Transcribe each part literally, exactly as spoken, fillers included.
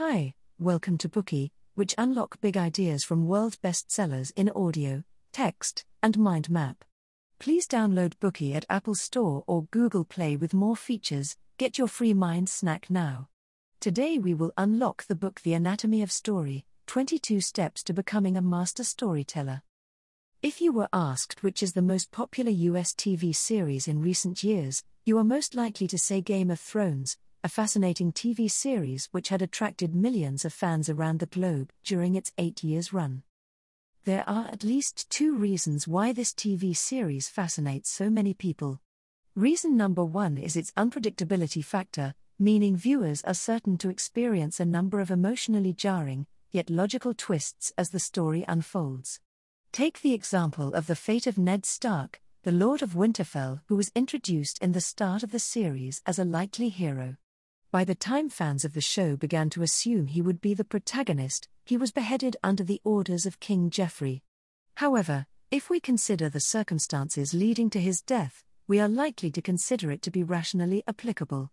Hi, welcome to Bookey, which unlock big ideas from world bestsellers in audio, text, and mind map. Please download Bookey at Apple Store or Google Play with more features. Get your free mind snack now. Today we will unlock the book The Anatomy of Story, twenty-two Steps to Becoming a Master Storyteller. If you were asked which is the most popular U S T V series in recent years, you are most likely to say Game of Thrones, a fascinating T V series which had attracted millions of fans around the globe during its eight years run. There are at least two reasons why this T V series fascinates so many people. Reason number one is its unpredictability factor, meaning viewers are certain to experience a number of emotionally jarring, yet logical twists as the story unfolds. Take the example of the fate of Ned Stark, the Lord of Winterfell, who was introduced in the start of the series as a likely hero. By the time fans of the show began to assume he would be the protagonist, he was beheaded under the orders of King Joffrey. However, if we consider the circumstances leading to his death, we are likely to consider it to be rationally applicable.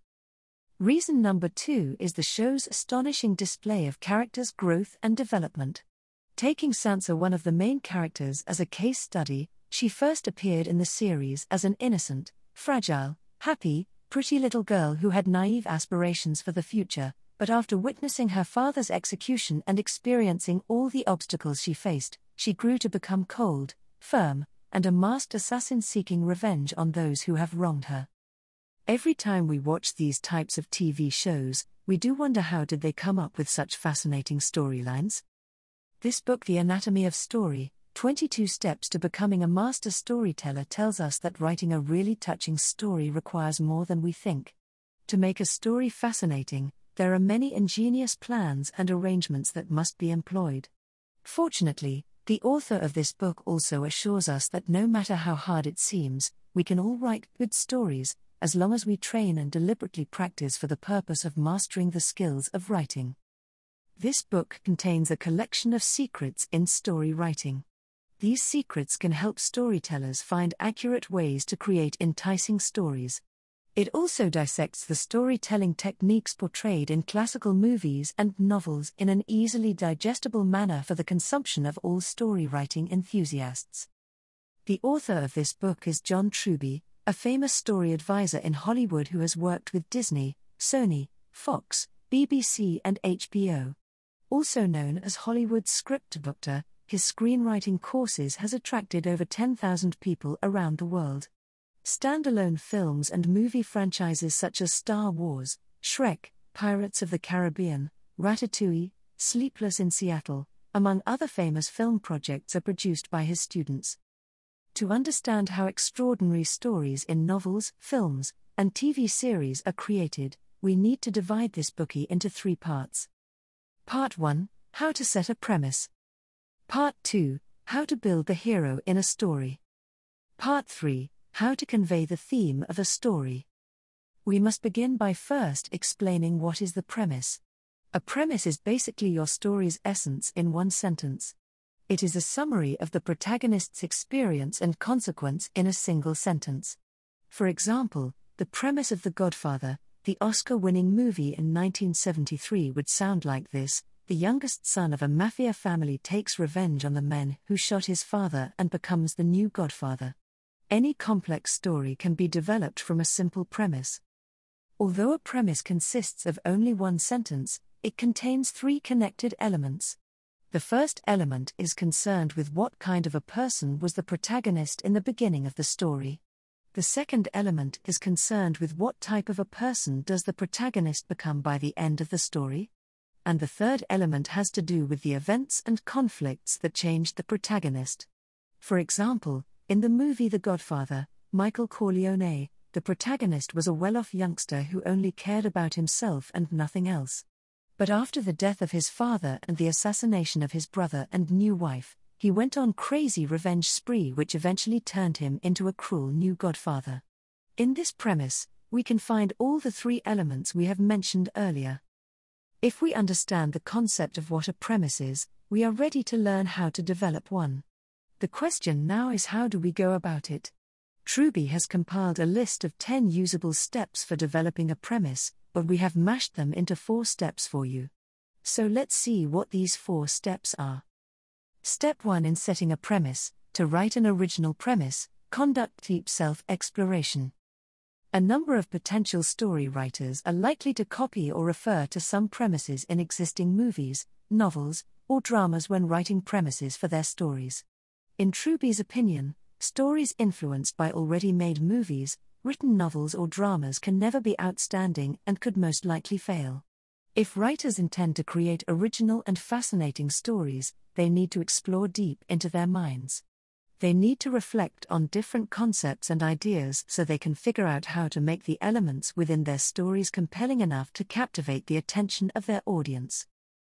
Reason number two is the show's astonishing display of characters' growth and development. Taking Sansa, one of the main characters, as a case study, she first appeared in the series as an innocent, fragile, happy, pretty little girl who had naive aspirations for the future, but after witnessing her father's execution and experiencing all the obstacles she faced, she grew to become cold, firm, and a masked assassin seeking revenge on those who have wronged her. Every time we watch these types of T V shows, we do wonder, how did they come up with such fascinating storylines? This book, The Anatomy of Story, twenty-two Steps to Becoming a Master Storyteller, tells us that writing a really touching story requires more than we think. To make a story fascinating, there are many ingenious plans and arrangements that must be employed. Fortunately, the author of this book also assures us that no matter how hard it seems, we can all write good stories, as long as we train and deliberately practice for the purpose of mastering the skills of writing. This book contains a collection of secrets in story writing. These secrets can help storytellers find accurate ways to create enticing stories. It also dissects the storytelling techniques portrayed in classical movies and novels in an easily digestible manner for the consumption of all story writing enthusiasts. The author of this book is John Truby, a famous story advisor in Hollywood who has worked with Disney, Sony, Fox, B B C and H B O. Also known as Hollywood's script doctor, his screenwriting courses has attracted over ten thousand people around the world. Standalone films and movie franchises such as Star Wars, Shrek, Pirates of the Caribbean, Ratatouille, Sleepless in Seattle, among other famous film projects, are produced by his students. To understand how extraordinary stories in novels, films, and T V series are created, we need to divide this Bookey into three parts. Part one, How to set a premise. Part two, How to build the hero in a story. Part three, How to convey the theme of a story. We must begin by first explaining what is the premise. A premise is basically your story's essence in one sentence. It is a summary of the protagonist's experience and consequence in a single sentence. For example, the premise of The Godfather, the Oscar-winning movie in nineteen seventy-three, would sound like this: the youngest son of a mafia family takes revenge on the men who shot his father and becomes the new godfather. Any complex story can be developed from a simple premise. Although a premise consists of only one sentence, it contains three connected elements. The first element is concerned with what kind of a person was the protagonist in the beginning of the story. The second element is concerned with what type of a person does the protagonist become by the end of the story. And the third element has to do with the events and conflicts that changed the protagonist. For example, in the movie The Godfather, Michael Corleone, the protagonist was a well-off youngster who only cared about himself and nothing else. But after the death of his father and the assassination of his brother and new wife, he went on crazy revenge spree which eventually turned him into a cruel new godfather. In this premise, we can find all the three elements we have mentioned earlier. If we understand the concept of what a premise is, we are ready to learn how to develop one. The question now is, how do we go about it? Truby has compiled a list of ten usable steps for developing a premise, but we have mashed them into four steps for you. So let's see what these four steps are. Step one in setting a premise: to write an original premise, conduct deep self-exploration. A number of potential story writers are likely to copy or refer to some premises in existing movies, novels, or dramas when writing premises for their stories. In Truby's opinion, stories influenced by already made movies, written novels or dramas can never be outstanding and could most likely fail. If writers intend to create original and fascinating stories, they need to explore deep into their minds. They need to reflect on different concepts and ideas so they can figure out how to make the elements within their stories compelling enough to captivate the attention of their audience.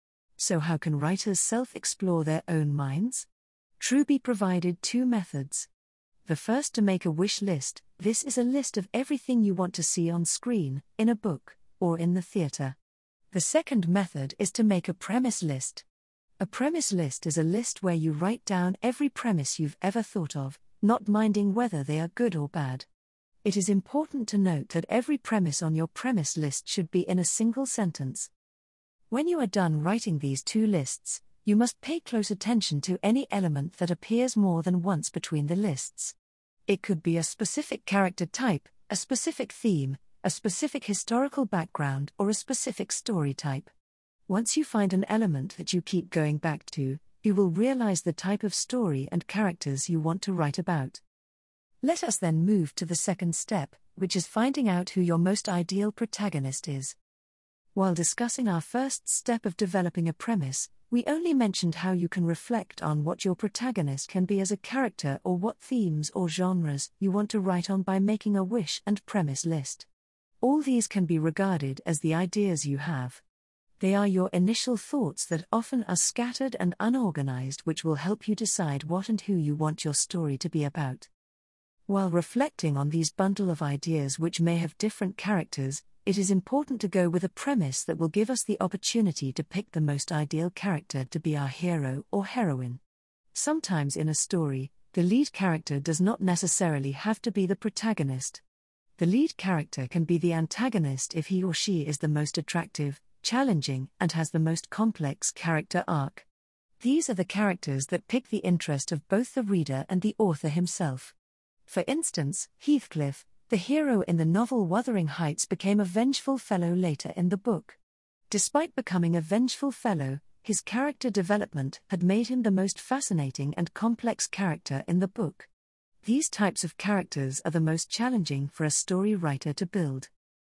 So how can writers self-explore their own minds? Truby provided two methods. The first, to make a wish list. This is a list of everything you want to see on screen, in a book, or in the theater. The second method is to make a premise list. A premise list is a list where you write down every premise you've ever thought of, not minding whether they are good or bad. It is important to note that every premise on your premise list should be in a single sentence. When you are done writing these two lists, you must pay close attention to any element that appears more than once between the lists. It could be a specific character type, a specific theme, a specific historical background, or a specific story type. Once you find an element that you keep going back to, you will realize the type of story and characters you want to write about. Let us then move to the second step, which is finding out who your most ideal protagonist is. While discussing our first step of developing a premise, we only mentioned how you can reflect on what your protagonist can be as a character or what themes or genres you want to write on by making a wish and premise list. All these can be regarded as the ideas you have. They are your initial thoughts that often are scattered and unorganized, which will help you decide what and who you want your story to be about. While reflecting on these bundle of ideas which may have different characters, it is important to go with a premise that will give us the opportunity to pick the most ideal character to be our hero or heroine. Sometimes in a story, the lead character does not necessarily have to be the protagonist. The lead character can be the antagonist if he or she is the most attractive, challenging, and has the most complex character arc. These are the characters that pick the interest of both the reader and the author himself. For instance, Heathcliff, the hero in the novel Wuthering Heights, became a vengeful fellow later in the book. Despite becoming a vengeful fellow, his character development had made him the most fascinating and complex character in the book. These types of characters are the most challenging for a story writer to build.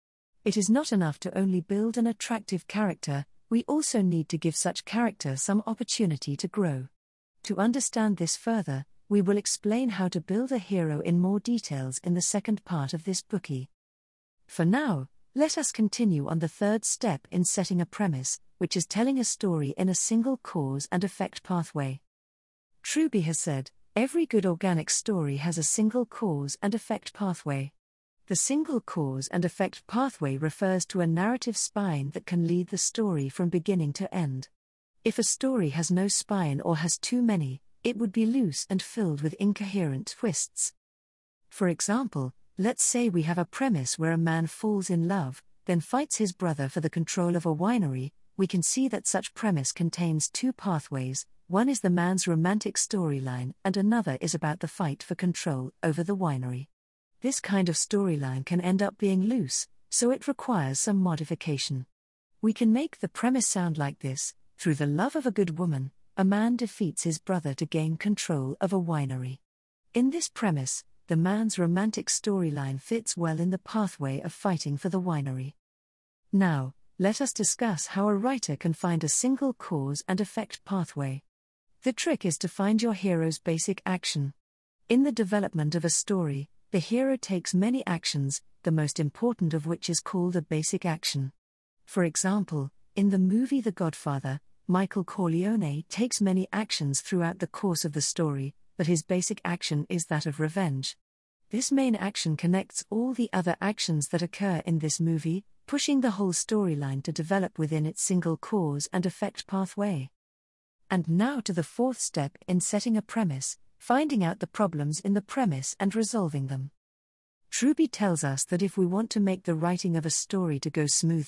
It is not enough to only build an attractive character, we also need to give such character some opportunity to grow. To understand this further, we will explain how to build a hero in more details in the second part of this bookie. For now, let us continue on the third step in setting a premise, which is telling a story in a single cause and effect pathway. Truby has said, every good organic story has a single cause and effect pathway. The single cause and effect pathway refers to a narrative spine that can lead the story from beginning to end. If a story has no spine or has too many, it would be loose and filled with incoherent twists. For example, let's say we have a premise where a man falls in love, then fights his brother for the control of a winery. We can see that such premise contains two pathways. One is the man's romantic storyline, and another is about the fight for control over the winery. This kind of storyline can end up being loose, so it requires some modification. We can make the premise sound like this: through the love of a good woman, a man defeats his brother to gain control of a winery. In this premise, the man's romantic storyline fits well in the pathway of fighting for the winery. Now, let us discuss how a writer can find a single cause and effect pathway. The trick is to find your hero's basic action. In the development of a story, the hero takes many actions, the most important of which is called a basic action. For example, in the movie The Godfather, Michael Corleone takes many actions throughout the course of the story, but his basic action is that of revenge. This main action connects all the other actions that occur in this movie, pushing the whole storyline to develop within its single cause and effect pathway. And now to the fourth step in setting a premise, finding out the problems in the premise and resolving them. Truby tells us that if we want to make the writing of a story to go smoothly,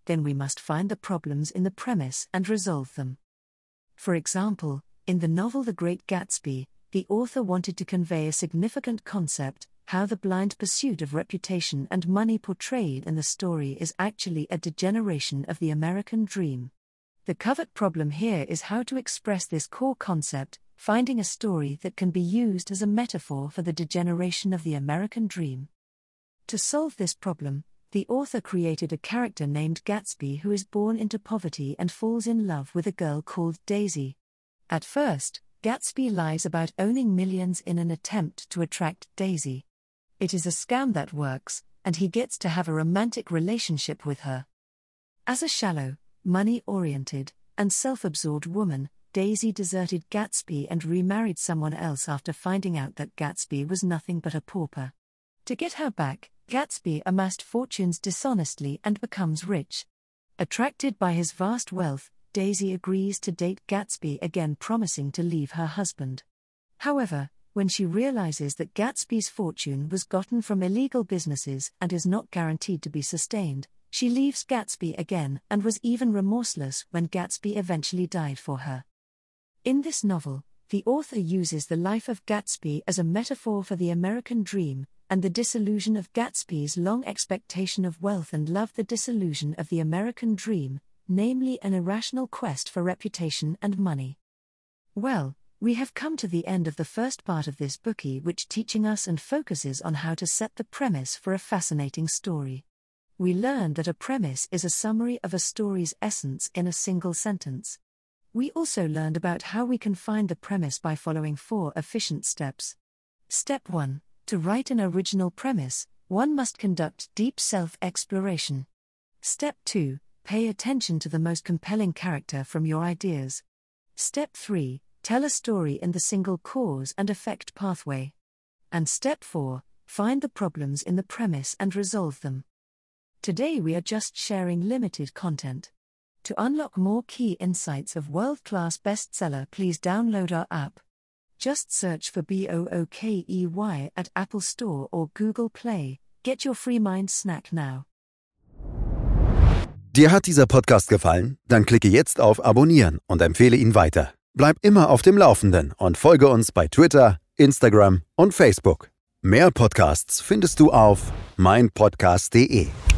then we must find the problems in the premise and resolve them. For example, in the novel The Great Gatsby, the author wanted to convey a significant concept: how the blind pursuit of reputation and money portrayed in the story is actually a degeneration of the American dream. The covert problem here is how to express this core concept, finding a story that can be used as a metaphor for the degeneration of the American dream. To solve this problem, the author created a character named Gatsby who is born into poverty and falls in love with a girl called Daisy. At first, Gatsby lies about owning millions in an attempt to attract Daisy. It is a scam that works, and he gets to have a romantic relationship with her. As a shallow, money-oriented, and self-absorbed woman, Daisy deserted Gatsby and remarried someone else after finding out that Gatsby was nothing but a pauper. To get her back, Gatsby amassed fortunes dishonestly and becomes rich. Attracted by his vast wealth, Daisy agrees to date Gatsby again, promising to leave her husband. However, when she realizes that Gatsby's fortune was gotten from illegal businesses and is not guaranteed to be sustained, she leaves Gatsby again and was even remorseless when Gatsby eventually died for her. In this novel, the author uses the life of Gatsby as a metaphor for the American dream, and the disillusion of Gatsby's long expectation of wealth and love, the disillusion of the American dream, namely an irrational quest for reputation and money. Well, we have come to the end of the first part of this bookie, which teaching us and focuses on how to set the premise for a fascinating story. We learned that a premise is a summary of a story's essence in a single sentence. We also learned about how we can find the premise by following four efficient steps. Step one. To write an original premise, one must conduct deep self-exploration. Step two. Pay attention to the most compelling character from your ideas. Step three. Tell a story in the single cause and effect pathway. And Step four. Find the problems in the premise and resolve them. Today we are just sharing limited content. To unlock more key insights of world-class bestseller, please download our app. Just search for Bookey at Apple Store or Google Play. Get your free mind snack now. Dir hat dieser Podcast gefallen? Dann klicke jetzt auf Abonnieren und empfehle ihn weiter. Bleib immer auf dem Laufenden und folge uns bei Twitter, Instagram und Facebook. Mehr Podcasts findest du auf mein podcast punkt de.